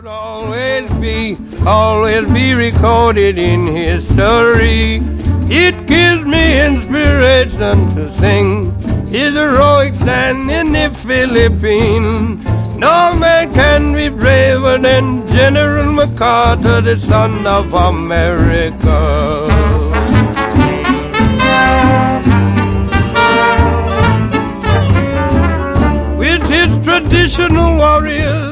Always be recorded in history. It gives me inspiration to sing his heroic stand in the Philippines. No man can be braver than General MacArthur, the son of America. With his traditional warriors